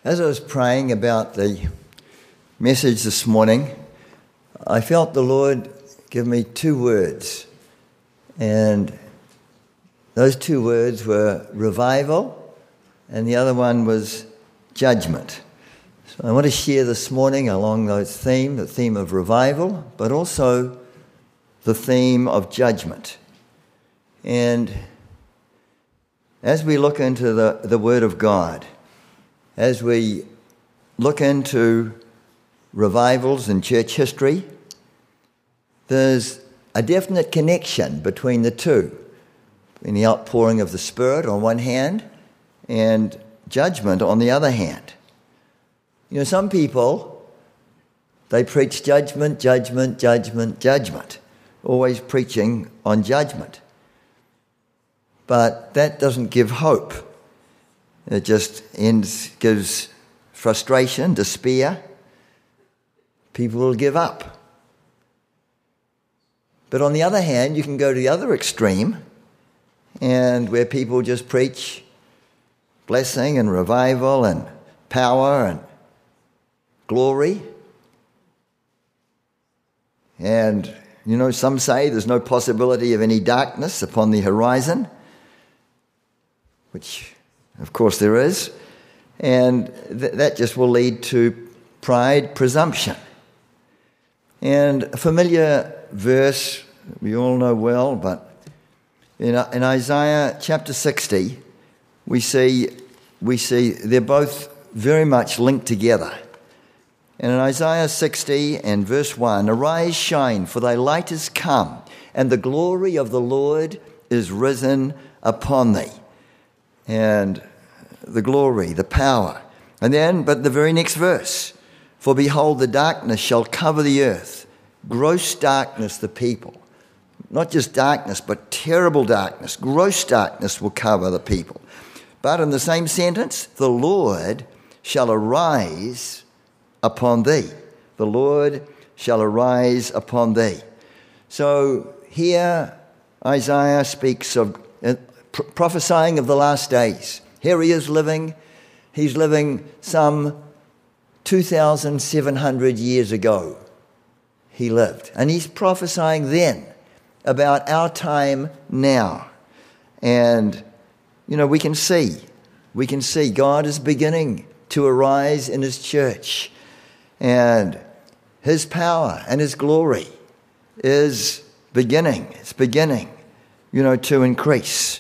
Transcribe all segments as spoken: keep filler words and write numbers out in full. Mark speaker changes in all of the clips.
Speaker 1: As I was praying about the message this morning, I felt the Lord give me two words. And those two words were revival, and the other one was judgment. So I want to share this morning along those themes, the theme of revival, but also the theme of judgment. And as we look into the, the Word of God, as we look into revivals in church history, there's a definite connection between the two, in the outpouring of the Spirit on one hand and judgment on the other hand. You know, some people, they preach judgment, judgment, judgment, judgment, always preaching on judgment. But that doesn't give hope. It just ends, gives frustration, despair. People will give up. But on the other hand, you can go to the other extreme, and where people just preach blessing and revival and power and glory. And, you know, some say there's no possibility of any darkness upon the horizon, which of course there is, and th- that just will lead to pride, presumption. And a familiar verse we all know well, but in, in Isaiah chapter sixty, we see we see they're both very much linked together. And in Isaiah sixty and verse one, "Arise, shine, for thy light is come, and the glory of the Lord is risen upon thee." And the glory, the power. And then, but the very next verse, "For behold, the darkness shall cover the earth, gross darkness the people." Not just darkness, but terrible darkness. Gross darkness will cover the people. But in the same sentence, "the Lord shall arise upon thee." The Lord shall arise upon thee. So here Isaiah speaks of uh, prophesying of the last days. Here he is living, he's living some two thousand seven hundred years ago. He lived. And he's prophesying then about our time now. And, you know, we can see, we can see God is beginning to arise in his church. And his power and his glory is beginning, it's beginning, you know, to increase.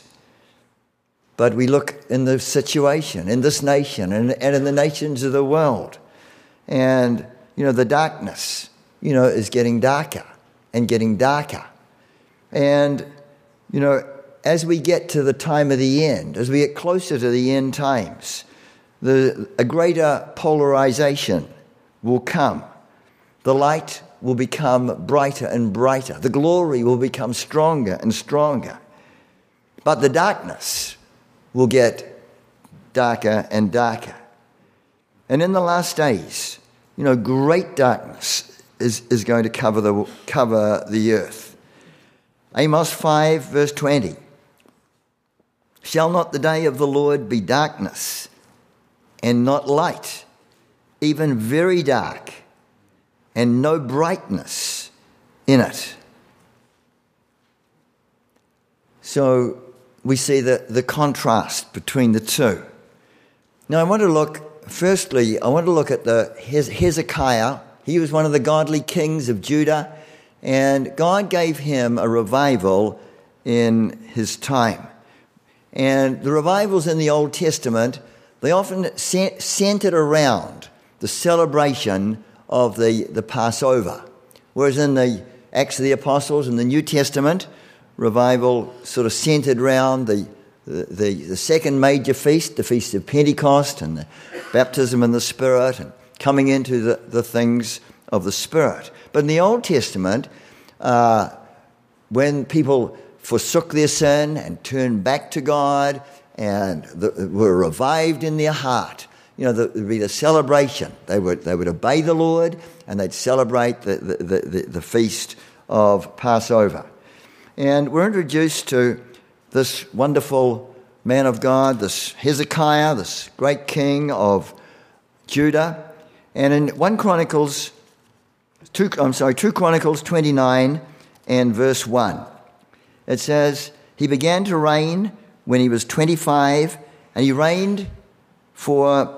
Speaker 1: But we look in the situation, in this nation and, and in the nations of the world. And, you know, the darkness, you know, is getting darker and getting darker. And, you know, as we get to the time of the end, as we get closer to the end times, the, a greater polarization will come. The light will become brighter and brighter. The glory will become stronger and stronger. But the darkness will get darker and darker. And in the last days, you know, great darkness is, is going to cover the cover the earth. Amos five, verse twenty. "Shall not the day of the Lord be darkness, and not light, even very dark, and no brightness in it?" So we see the, the contrast between the two. Now I want to look, firstly, I want to look at the Hezekiah. He was one of the godly kings of Judah, and God gave him a revival in his time. And the revivals in the Old Testament, they often centered around the celebration of the, the Passover. Whereas in the Acts of the Apostles in the New Testament, revival sort of centered around the, the, the second major feast, the Feast of Pentecost, and the baptism in the Spirit, and coming into the, the things of the Spirit. But in the Old Testament, uh, when people forsook their sin and turned back to God and the, were revived in their heart, you know, there would be the celebration. They would they would obey the Lord, and they'd celebrate the, the, the, the feast of Passover. And we're introduced to this wonderful man of God, this Hezekiah, this great king of Judah. And in one Chronicles, two, I'm sorry, two Chronicles twenty-nine and verse one, it says, he began to reign when he was twenty-five, and he reigned for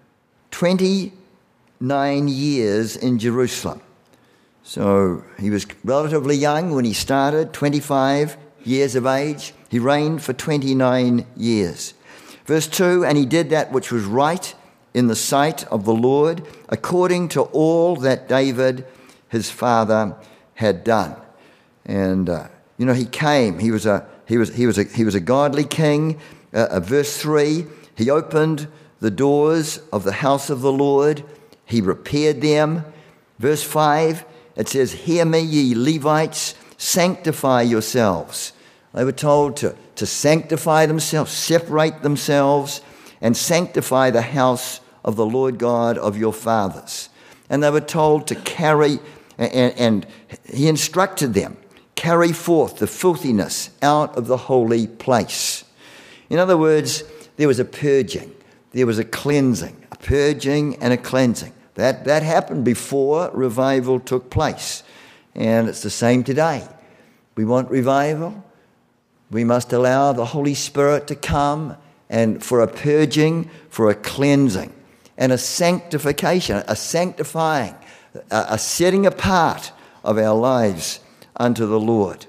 Speaker 1: twenty-nine years in Jerusalem. So he was relatively young when he started, twenty-five years of age. He reigned for twenty-nine years. Verse two, and he did that which was right in the sight of the Lord, according to all that David, his father, had done. And uh, you know, he came. He was a he was he was a he was a godly king. Uh, uh, verse three, he opened the doors of the house of the Lord. He repaired them. Verse five, it says, "Hear me, ye Levites, sanctify yourselves." They were told to, to sanctify themselves, separate themselves, and sanctify the house of the Lord God of your fathers. And they were told to carry, and, and he instructed them, carry forth the filthiness out of the holy place. In other words, there was a purging, there was a cleansing, a purging and a cleansing. That, that happened before revival took place. And it's the same today. We want revival. We must allow the Holy Spirit to come and for a purging, for a cleansing, and a sanctification, a sanctifying, a, a setting apart of our lives unto the Lord.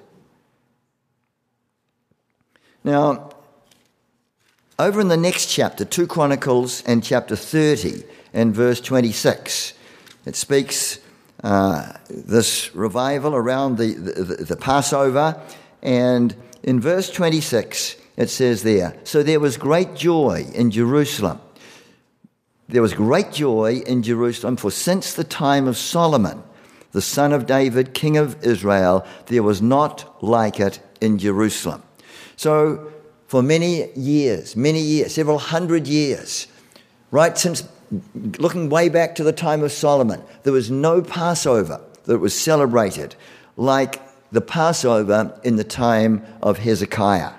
Speaker 1: Now, over in the next chapter, two Chronicles and chapter thirty and verse twenty-six, it speaks uh, this revival around the, the, the Passover, and in verse twenty-six, it says there, "So there was great joy in Jerusalem. There was great joy in Jerusalem, for since the time of Solomon, the son of David, king of Israel, there was not like it in Jerusalem." So for many years, many years, several hundred years, right since looking way back to the time of Solomon, there was no Passover that was celebrated like the Passover in the time of Hezekiah.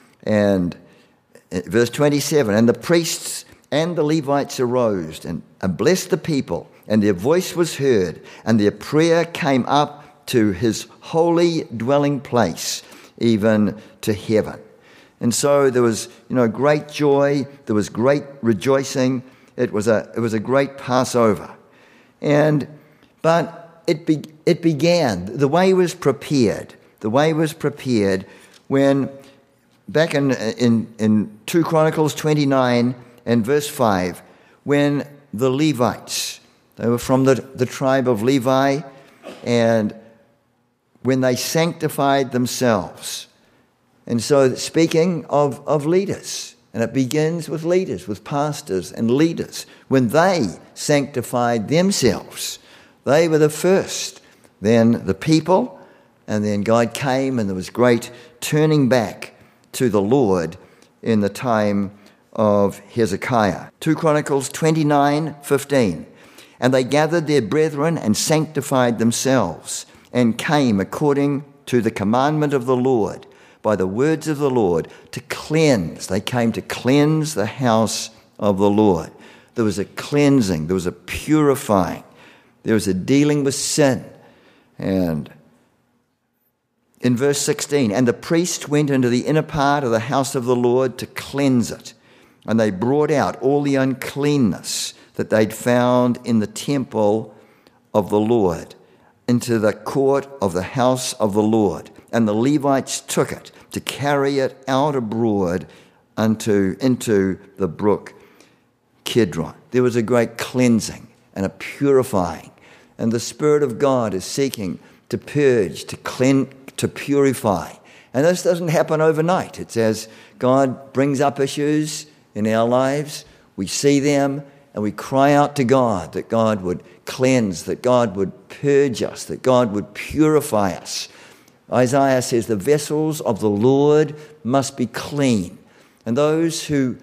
Speaker 1: And verse twenty-seven, "And the priests and the Levites arose and, and blessed the people, and their voice was heard, and their prayer came up to his holy dwelling place, even to heaven." And so there was, you know, great joy, there was great rejoicing. It was a it was a great Passover. And but it be, it began, the way was prepared. The way was prepared when back in in, in two Chronicles twenty-nine and verse five, when the Levites, they were from the, the tribe of Levi, and when they sanctified themselves. And so speaking of, of leaders, and it begins with leaders, with pastors and leaders, when they sanctified themselves, they were the first, then the people, and then God came, and there was great turning back to the Lord in the time of Hezekiah. two Chronicles twenty-nine fifteen, "And they gathered their brethren and sanctified themselves, and came according to the commandment of the Lord, by the words of the Lord, to cleanse." They came to cleanse the house of the Lord. There was a cleansing, there was a purifying, there was a dealing with sin. And in verse sixteen, "And the priest went into the inner part of the house of the Lord to cleanse it. And they brought out all the uncleanness that they'd found in the temple of the Lord into the court of the house of the Lord. And the Levites took it to carry it out abroad unto into the brook Kidron." There was a great cleansing and a purifying. And the Spirit of God is seeking to purge, to cleanse, to purify. And this doesn't happen overnight. It's as God brings up issues in our lives, we see them, and we cry out to God that God would cleanse, that God would purge us, that God would purify us. Isaiah says the vessels of the Lord must be clean. And those who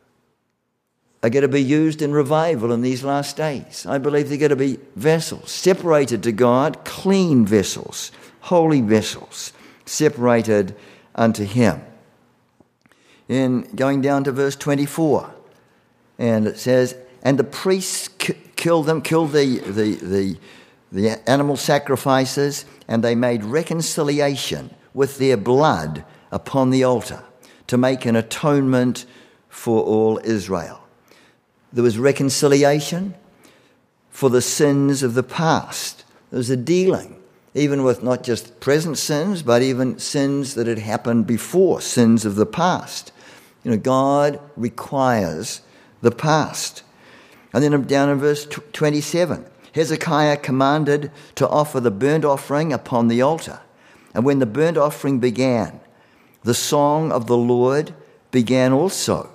Speaker 1: are going to be used in revival in these last days, I believe they're going to be vessels separated to God, clean vessels, holy vessels, separated unto him. In going down to verse twenty-four, and it says, and the priests k- killed them, killed the, the, the, the animal sacrifices, and they made reconciliation with their blood upon the altar to make an atonement for all Israel. There was reconciliation for the sins of the past. There was a dealing, even with not just present sins, but even sins that had happened before, sins of the past. You know, God requires the past. And then down in verse twenty-seven, Hezekiah commanded to offer the burnt offering upon the altar. And when the burnt offering began, the song of the Lord began also.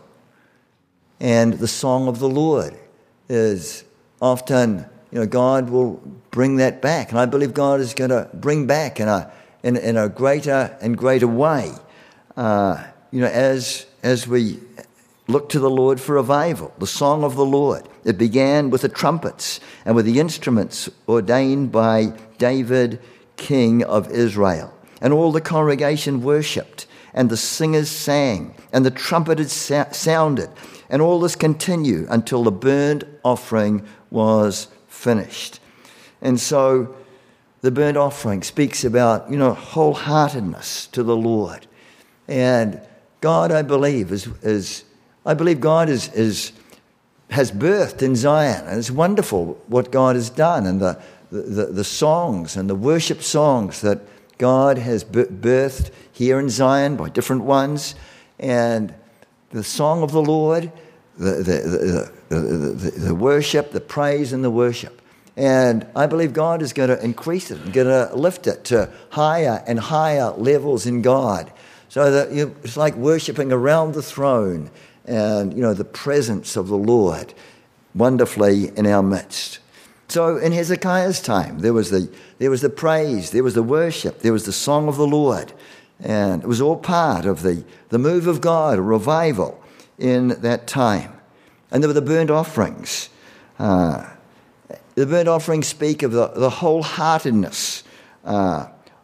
Speaker 1: And the song of the Lord is often, you know, God will bring that back. And I believe God is going to bring back in a in, in a greater and greater way, uh, you know, as as we look to the Lord for revival. The song of the Lord. It began with the trumpets and with the instruments ordained by David, king of Israel. And all the congregation worshipped, and the singers sang, and the trumpeters sa- sounded. And all this continued until the burnt offering was finished. And so the burnt offering speaks about, you know, wholeheartedness to the Lord. And God, I believe, is, is I believe God is, is has birthed in Zion. And it's wonderful what God has done, and the, the, the songs and the worship songs that God has birthed here in Zion by different ones. And the song of the Lord, the, the, the, the, the, the worship, the praise and the worship. And I believe God is going to increase it and going to lift it to higher and higher levels in God. So that you know, it's like worshiping around the throne and, you know, the presence of the Lord wonderfully in our midst. So in Hezekiah's time, there was the there was the praise, there was the worship, there was the song of the Lord. And it was all part of the, the move of God, a revival in that time. And there were the burnt offerings. Uh, the burnt offerings speak of the, the wholeheartedness uh,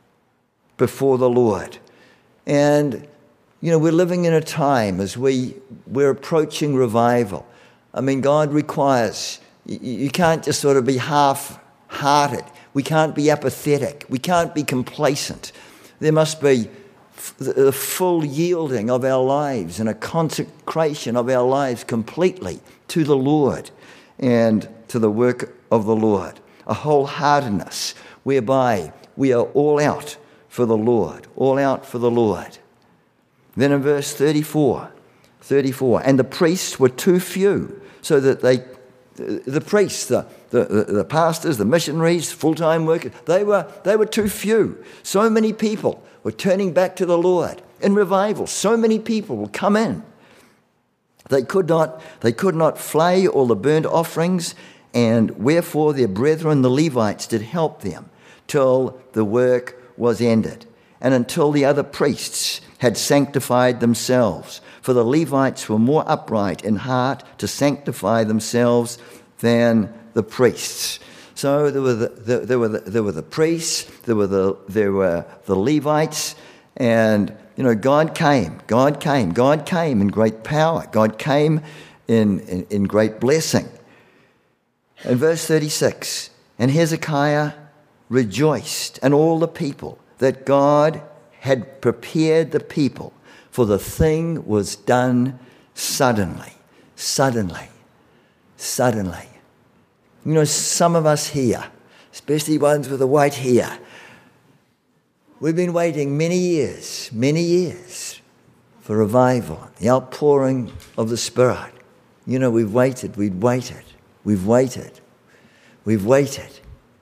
Speaker 1: before the Lord. And, you know, we're living in a time as we, we're approaching revival. I mean, God requires, you, you can't just sort of be half-hearted. We can't be apathetic. We can't be complacent. There must be the full yielding of our lives and a consecration of our lives completely to the Lord and to the work of the Lord. A wholeheartedness whereby we are all out for the Lord, all out for the Lord. Then in verse thirty-four, thirty-four, and the priests were too few, so that they, the priests, the, the, the pastors, the missionaries, full-time workers, they were, they were too few. So many people were turning back to the Lord in revival. So many people will come in. They could not, they could not flay all the burnt offerings, and wherefore their brethren, the Levites, did help them till the work was ended, and until the other priests had sanctified themselves. For the Levites were more upright in heart to sanctify themselves than the priests. So there were the, the, there were the, there were the priests, there were the there were the Levites, and you know God came, God came, God came in great power, God came in in, in great blessing. In verse thirty-six, and Hezekiah rejoiced, and all the people, that God had prepared the people, for the thing was done suddenly, suddenly, suddenly. You know, some of us here, especially ones with the white hair, we've been waiting many years, many years for revival, the outpouring of the Spirit. You know, we've waited, we've waited, we've waited, we've waited.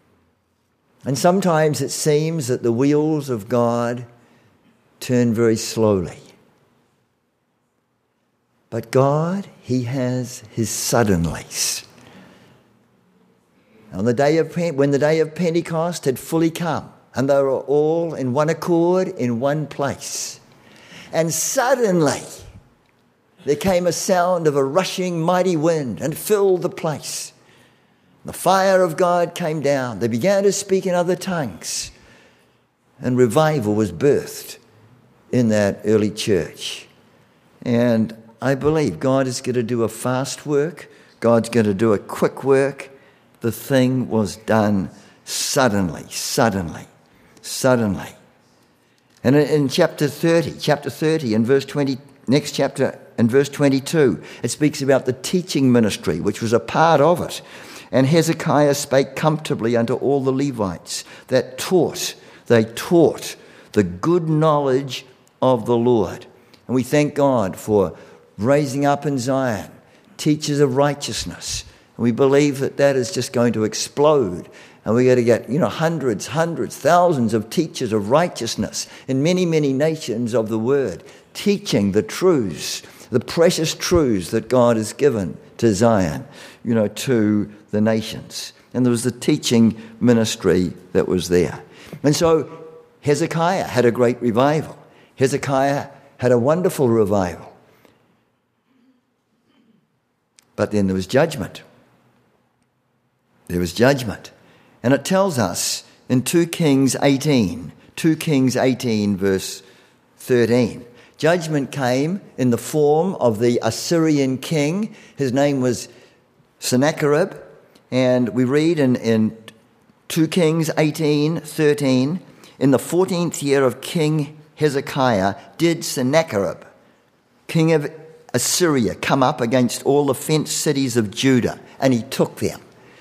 Speaker 1: And sometimes it seems that the wheels of God turn very slowly. But God, He has His suddenlies. On the day of when the day of Pentecost had fully come, and they were all in one accord in one place, and suddenly there came a sound of a rushing mighty wind and filled the place. The fire of God came down. They began to speak in other tongues, and revival was birthed in that early church. And I believe God is going to do a fast work. God's going to do a quick work. The thing was done suddenly, suddenly, suddenly. And in chapter thirty, chapter thirty and verse twenty, next chapter and verse twenty-two, it speaks about the teaching ministry, which was a part of it. And Hezekiah spake comfortably unto all the Levites that taught, they taught the good knowledge of the Lord. And we thank God for raising up in Zion teachers of righteousness. And we believe that that is just going to explode. And we're going to get, you know, hundreds, hundreds, thousands of teachers of righteousness in many, many nations of the word, teaching the truths, the precious truths that God has given to Zion, you know, to the nations. And there was the teaching ministry that was there. And so Hezekiah had a great revival. Hezekiah had a wonderful revival. But then there was judgment. There was judgment. And it tells us in two Kings eighteen, two Kings eighteen verse thirteen, judgment came in the form of the Assyrian king. His name was Sennacherib. And we read in, in two Kings eighteen thirteen, in the fourteenth year of King Hezekiah did Sennacherib, king of Assyria, come up against all the fenced cities of Judah, and he took them.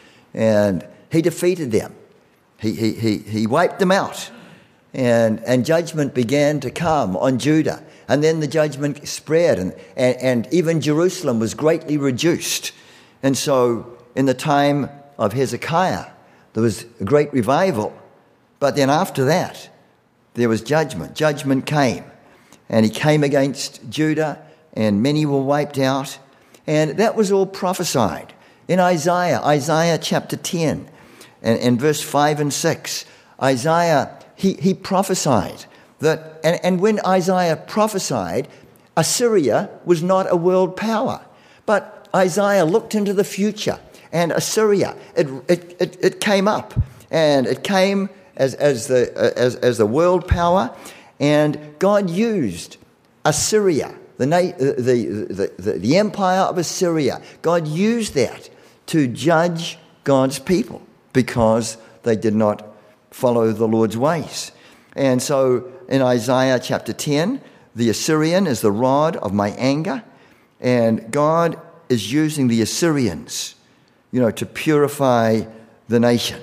Speaker 1: And he defeated them. He, he, he, he wiped them out. And, and judgment began to come on Judah. And then the judgment spread, and, and, and even Jerusalem was greatly reduced. And so in the time of Hezekiah, there was a great revival. But then after that, there was judgment. Judgment came. And he came against Judah, and many were wiped out. And that was all prophesied. In Isaiah, Isaiah chapter ten, and, and verse five and six, Isaiah, he, he prophesied that, and, and when Isaiah prophesied, Assyria was not a world power. But Isaiah looked into the future, and Assyria, it, it, it, it came up, and it came as, as, the, as, as the world power, and God used Assyria, the, the, the, the empire of Assyria. God used that to judge God's people because they did not follow the Lord's ways. And so in Isaiah chapter ten, the Assyrian is the rod of my anger, and God is using the Assyrians, you know, to purify the nation.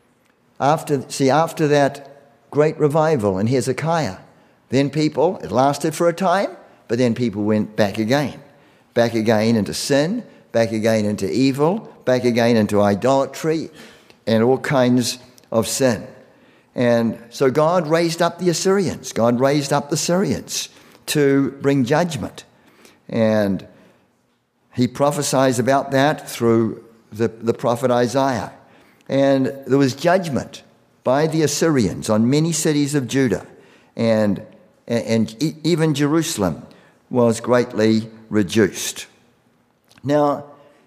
Speaker 1: After, see, after that great revival in Hezekiah, then people, it lasted for a time, but then people went back again, back again into sin, back again into evil, back again into idolatry, and all kinds of sin. And so God raised up the Assyrians. God raised up the Syrians to bring judgment. And he prophesies about that through the, the prophet Isaiah. And there was judgment by the Assyrians on many cities of Judah. And, and even Jerusalem was greatly reduced. Now,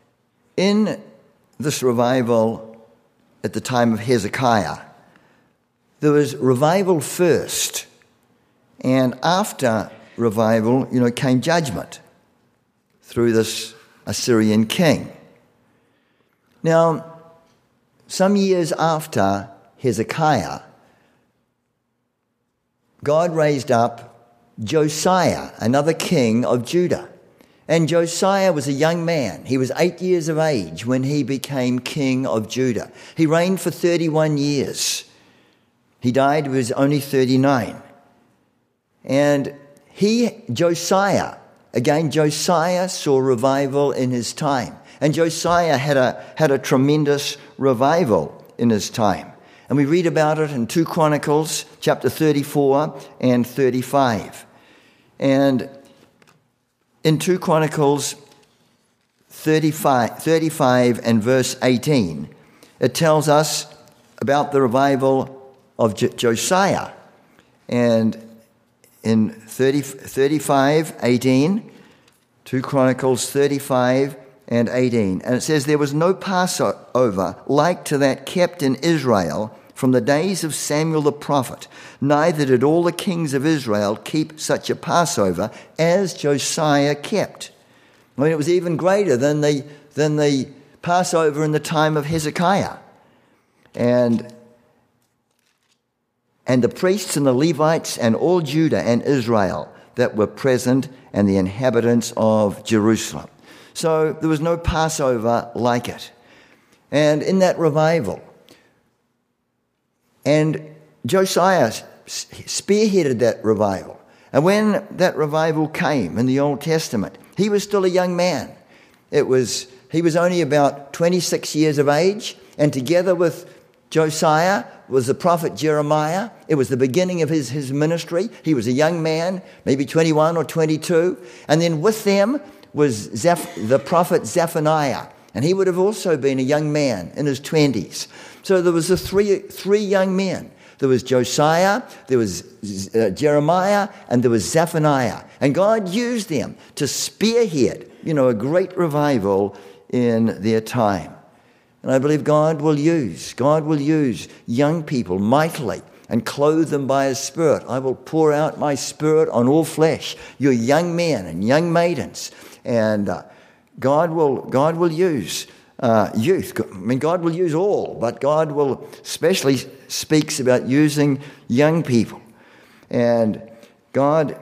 Speaker 1: in this revival at the time of Hezekiah, there was revival first, and after revival, you know, came judgment through this Assyrian king. Now, some years after Hezekiah, God raised up Josiah, another king of Judah. And Josiah was a young man. He was eight years of age when he became king of Judah. He reigned for thirty-one years. He died when he was only thirty-nine. And he, Josiah, again, Josiah saw revival in his time. And Josiah had a, had a tremendous revival in his time. And we read about it in Second Chronicles chapter thirty-four and thirty-five. And in Second Chronicles thirty-five, thirty-five and verse eighteen, it tells us about the revival of J- Josiah. And in thirty, thirty-five, eighteen, Second Chronicles thirty-five and eighteen, and it says, there was no Passover like to that kept in Israel from the days of Samuel the prophet, neither did all the kings of Israel keep such a Passover as Josiah kept. I mean, it was even greater than the, than the Passover in the time of Hezekiah. And, and the priests and the Levites and all Judah and Israel that were present and the inhabitants of Jerusalem. So there was no Passover like it. And in that revival, and Josiah spearheaded that revival. And when that revival came in the Old Testament, he was still a young man. It was he was only about twenty-six years of age, and together with Josiah was the prophet Jeremiah. It was the beginning of his, his ministry. He was a young man, maybe twenty-one or twenty-two. And then with them was Zeph- the prophet Zephaniah. And he would have also been a young man in his twenties. So there was the three, three young men. There was Josiah, there was uh, Jeremiah, and there was Zephaniah. And God used them to spearhead, you know, a great revival in their time. And I believe God will use, God will use young people mightily and clothe them by His Spirit. I will pour out my Spirit on all flesh, your young men and young maidens. And uh, God will God will use uh, youth. I mean, God will use all, but God will especially speaks about using young people. And God,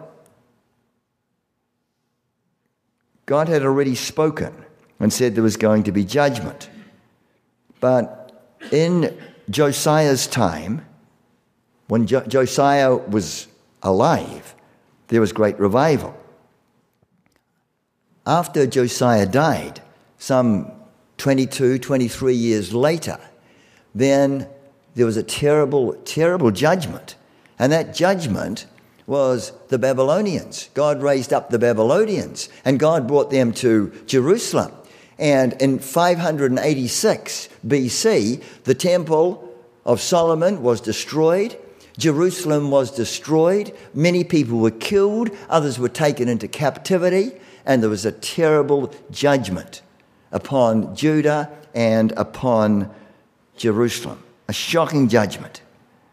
Speaker 1: God had already spoken and said there was going to be judgment. But in Josiah's time, when jo- Josiah was alive, there was great revival. After Josiah died, some twenty-two, twenty-three years later, then there was a terrible, terrible judgment. And that judgment was the Babylonians. God raised up the Babylonians, and God brought them to Jerusalem. And in five eighty-six B C, the temple of Solomon was destroyed. Jerusalem was destroyed. Many people were killed. Others were taken into captivity. And there was a terrible judgment upon Judah and upon Jerusalem. A shocking judgment.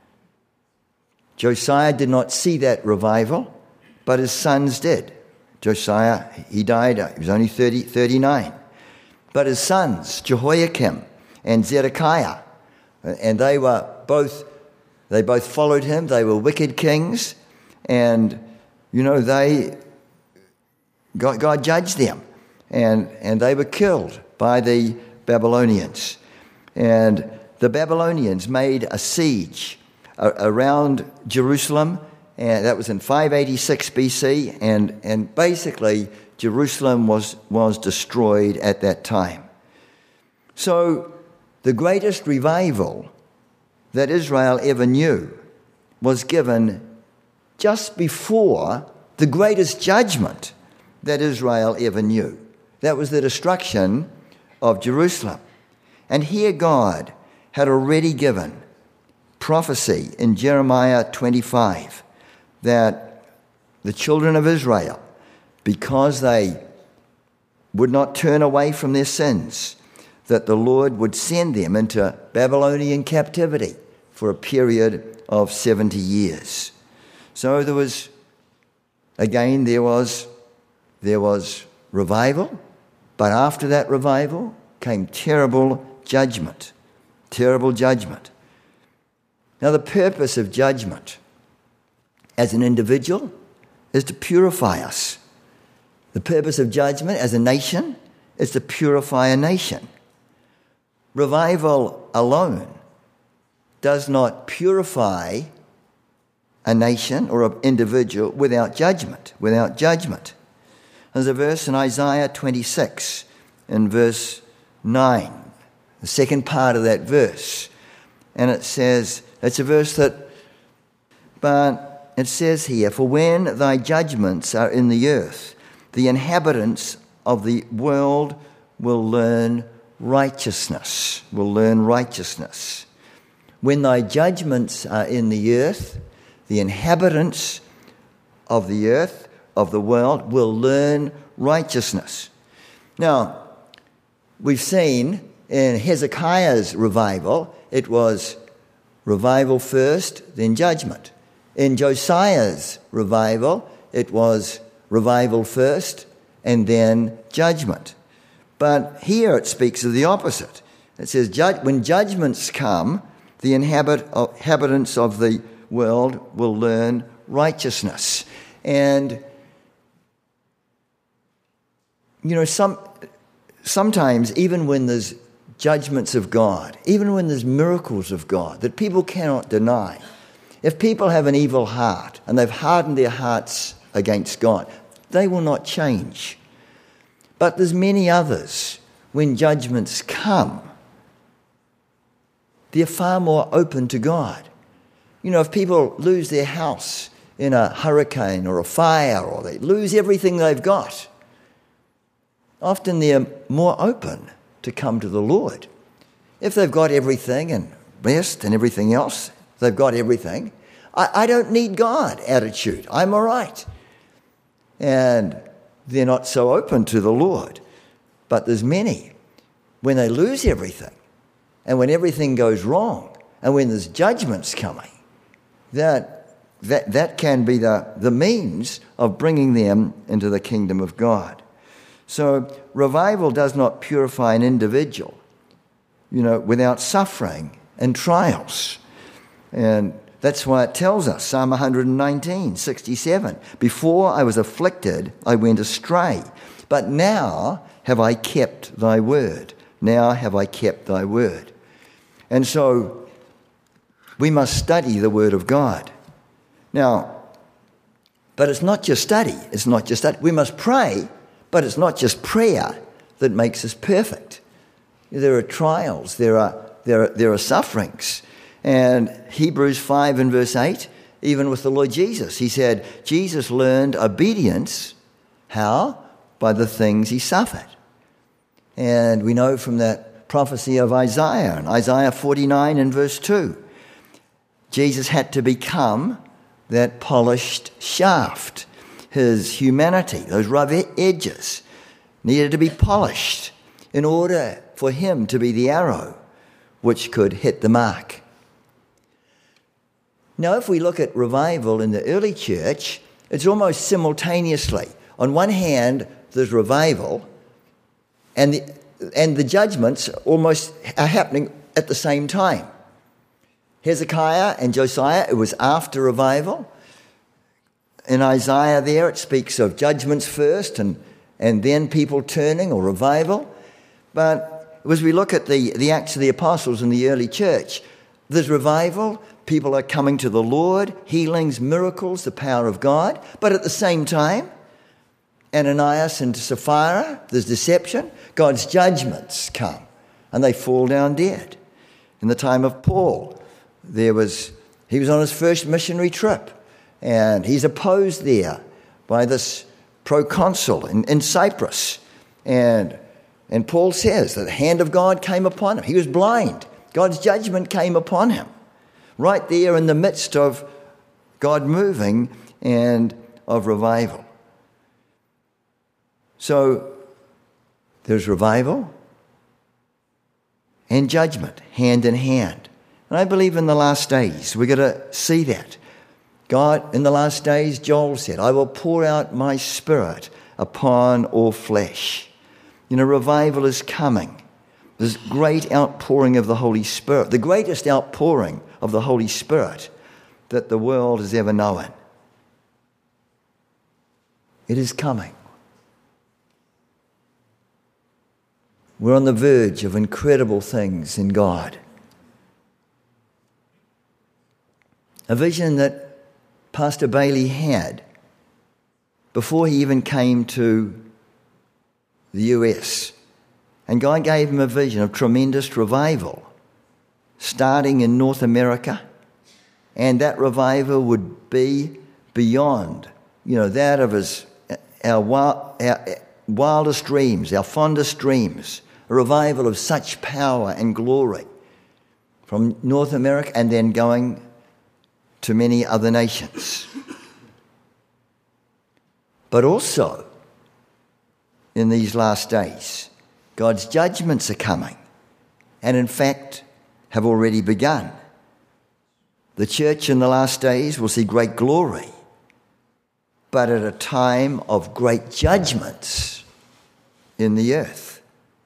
Speaker 1: Josiah did not see that revival, but his sons did. Josiah, he died, he was only thirty, thirty-nine. But his sons, Jehoiakim and Zedekiah, and they were both, they both followed him. They were wicked kings, and, you know, they, God, God judged them, and, and they were killed by the Babylonians. And the Babylonians made a siege around Jerusalem, and that was in five eighty-six B C, and, and basically Jerusalem was, was destroyed at that time. So the greatest revival that Israel ever knew was given just before the greatest judgment that Israel ever knew. That was the destruction of Jerusalem. And here God had already given prophecy in Jeremiah twenty-five that the children of Israel, because they would not turn away from their sins, that the Lord would send them into Babylonian captivity for a period of seventy years. So there was, again, there was, there was revival, but after that revival came terrible judgment. Terrible judgment. Now, the purpose of judgment as an individual is to purify us. The purpose of judgment as a nation is to purify a nation. Revival alone does not purify a nation or an individual without judgment, without judgment. There's a verse in Isaiah twenty-six, in verse nine, the second part of that verse. And it says, it's a verse that, but it says here, for when thy judgments are in the earth, the inhabitants of the world will learn righteousness, will learn righteousness. When thy judgments are in the earth, the inhabitants of the earth, of the world, will learn righteousness. Now, we've seen in Hezekiah's revival, it was revival first, then judgment. In Josiah's revival, it was revival first and then judgment. But here it speaks of the opposite. It says, when judgments come, the inhabit- inhabitants of the world will learn righteousness. And, you know, some sometimes even when there's judgments of God, even when there's miracles of God that people cannot deny, if people have an evil heart and they've hardened their hearts against God, they will not change. But there's many others, when judgments come, they're far more open to God. You know, if people lose their house in a hurricane or a fire, or they lose everything they've got, often they're more open to come to the Lord. If they've got everything and rest and everything else, they've got everything. I, I don't need God attitude. I'm all right. And they're not so open to the Lord. But there's many, when they lose everything and when everything goes wrong and when there's judgments coming, that that, that can be the, the means of bringing them into the kingdom of God. So revival does not purify an individual, you know, without suffering and trials. And that's why it tells us, Psalm one nineteen, sixty-seven, before I was afflicted, I went astray, but now have I kept thy word. Now have I kept thy word. And so we must study the word of God. Now, but it's not just study. It's not just study. We must pray, but it's not just prayer that makes us perfect. There are trials. There are, there are, there are sufferings. And Hebrews five and verse eight, even with the Lord Jesus, he said, Jesus learned obedience. How? By the things he suffered. And we know from that prophecy of Isaiah, in Isaiah forty-nine and verse two, Jesus had to become that polished shaft. His humanity, those rough edges, needed to be polished in order for him to be the arrow which could hit the mark. Now, if we look at revival in the early church, it's almost simultaneously. On one hand, there's revival, and the, and the judgments almost are happening at the same time. Hezekiah and Josiah, it was after revival. In Isaiah there, it speaks of judgments first and, and then people turning or revival. But as we look at the, the Acts of the Apostles in the early church, there's revival. People are coming to the Lord, healings, miracles, the power of God. But at the same time, Ananias and Sapphira, there's deception. God's judgments come and they fall down dead. In the time of Paul, there was he was on his first missionary trip and he's opposed there by this proconsul in, in Cyprus. And, and Paul says that the hand of God came upon him. He was blind. God's judgment came upon him. Right there in the midst of God moving and of revival. So there's revival and judgment, hand in hand. And I believe in the last days we're going to see that. God, in the last days, Joel said, I will pour out my spirit upon all flesh. You know, revival is coming. This great outpouring of the Holy Spirit, the greatest outpouring of the Holy Spirit that the world has ever known. It is coming. We're on the verge of incredible things in God. A vision that Pastor Bailey had before he even came to the U S. And God gave him a vision of tremendous revival starting in North America. And that revival would be beyond, you know, that of his, our, our wildest dreams, our fondest dreams. A revival of such power and glory from North America and then going to many other nations. But also, in these last days, God's judgments are coming and in fact have already begun. The church in the last days will see great glory, but at a time of great judgments in the earth.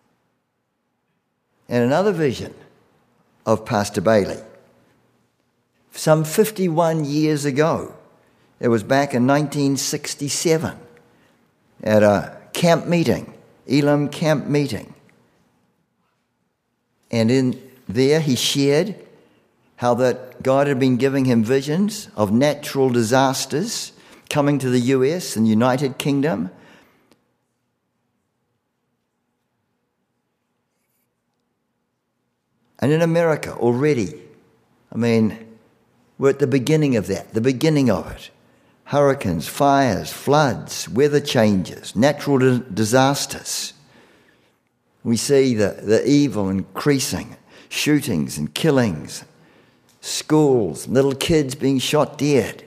Speaker 1: and another vision of Pastor Bailey. Some fifty-one years ago, it was back in nineteen sixty-seven, at a camp meeting, Elim camp meeting. And in there he shared how that God had been giving him visions of natural disasters coming to the U S and United Kingdom. And in America already, I mean, we're at the beginning of that, the beginning of it. Hurricanes, fires, floods, weather changes, natural di- disasters. We see the, the evil increasing, shootings and killings, schools, little kids being shot dead.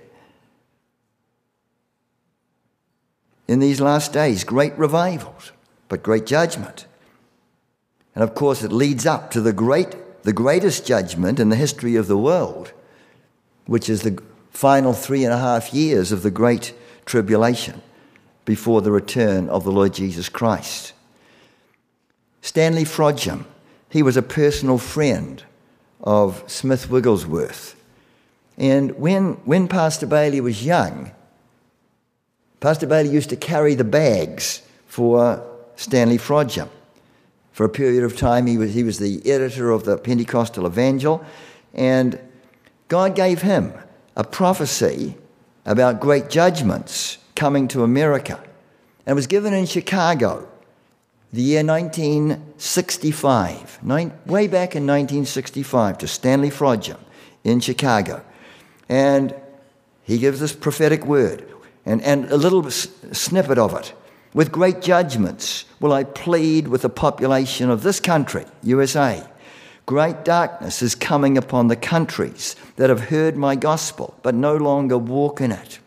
Speaker 1: In these last days, great revivals, but great judgment. And of course, it leads up to the great, the greatest judgment in the history of the world, which is the final three and a half years of the Great Tribulation before the return of the Lord Jesus Christ. Stanley Frodsham, he was a personal friend of Smith Wigglesworth. And when, when Pastor Bailey was young, Pastor Bailey used to carry the bags for Stanley Frodsham. For a period of time, he was, he was the editor of the Pentecostal Evangel, and God gave him a prophecy about great judgments coming to America. And it was given in Chicago, the year nineteen sixty-five, nine, way back in nineteen sixty-five, to Stanley Frodsham in Chicago. And he gives this prophetic word, and, and a little snippet of it. With great judgments will I plead with the population of this country, U S A. Great darkness is coming upon the countries that have heard my gospel, but no longer walk in it.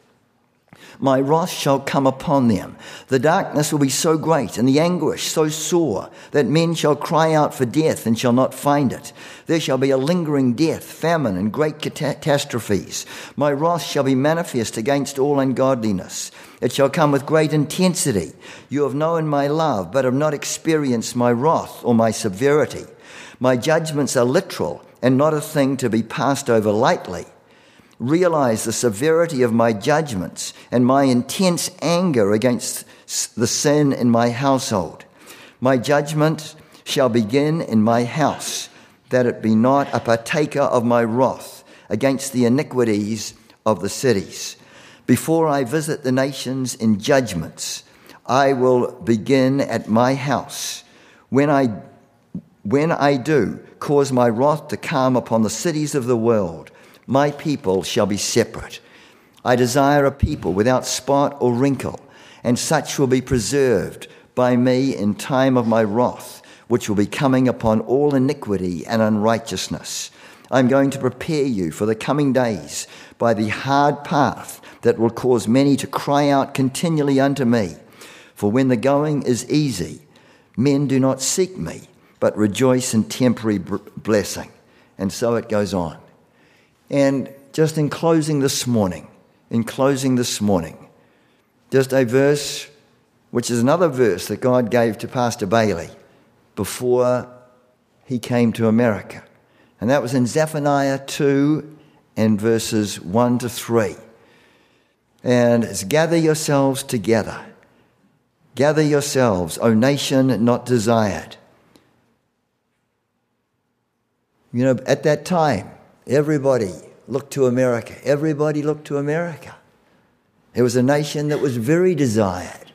Speaker 1: My wrath shall come upon them. The darkness will be so great and the anguish so sore that men shall cry out for death and shall not find it. There shall be a lingering death, famine, and great catastrophes. My wrath shall be manifest against all ungodliness. It shall come with great intensity. You have known my love, but have not experienced my wrath or my severity. My judgments are literal and not a thing to be passed over lightly. Realize the severity of my judgments and my intense anger against the sin in my household. My judgment shall begin in my house, that it be not a partaker of my wrath against the iniquities of the cities. Before I visit the nations in judgments, I will begin at my house. When I When I do cause my wrath to come upon the cities of the world, my people shall be separate. I desire a people without spot or wrinkle, and such will be preserved by me in time of my wrath, which will be coming upon all iniquity and unrighteousness. I'm going to prepare you for the coming days by the hard path that will cause many to cry out continually unto me. For when the going is easy, men do not seek me, but rejoice in temporary blessing. And so it goes on. And just in closing this morning, in closing this morning, just a verse, which is another verse that God gave to Pastor Bailey before he came to America. And that was in Zephaniah two and verses one to three. And it's, gather yourselves together. Gather yourselves, O nation not desired. You know, at that time, everybody looked to America. Everybody looked to America. It was a nation that was very desired.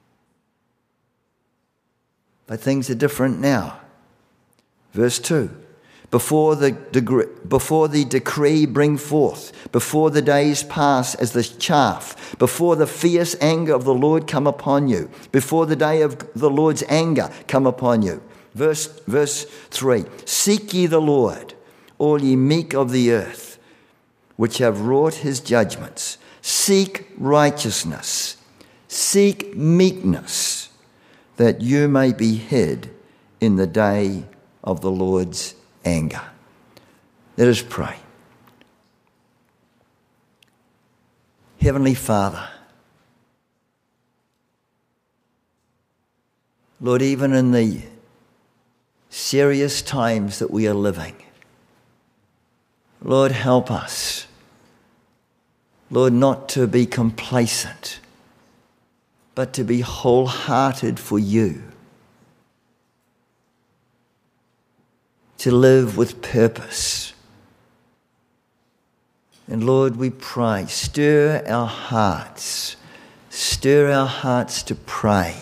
Speaker 1: But things are different now. Verse two. Before the, degree, before the decree bring forth, before the days pass as the chaff, before the fierce anger of the Lord come upon you, before the day of the Lord's anger come upon you. Verse, verse three, seek ye the Lord, all ye meek of the earth, which have wrought his judgments. Seek righteousness, seek meekness, that you may be hid in the day of the Lord's anger. Let us pray. Heavenly Father, Lord, even in the serious times that we are living. Lord, help us. Lord, not to be complacent, but to be wholehearted for you. To live with purpose. And Lord, we pray, stir our hearts, stir our hearts to pray.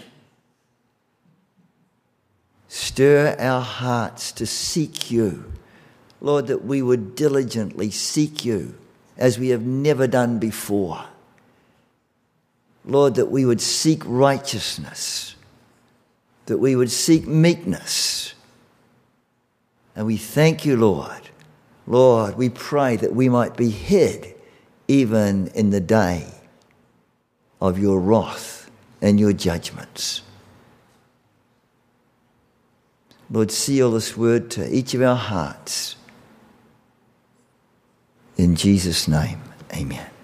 Speaker 1: Stir our hearts to seek you. Lord, that we would diligently seek you as we have never done before. Lord, that we would seek righteousness, that we would seek meekness. And we thank you, Lord. Lord, we pray that we might be hid even in the day of your wrath and your judgments. Lord, seal this word to each of our hearts. In Jesus' name, amen.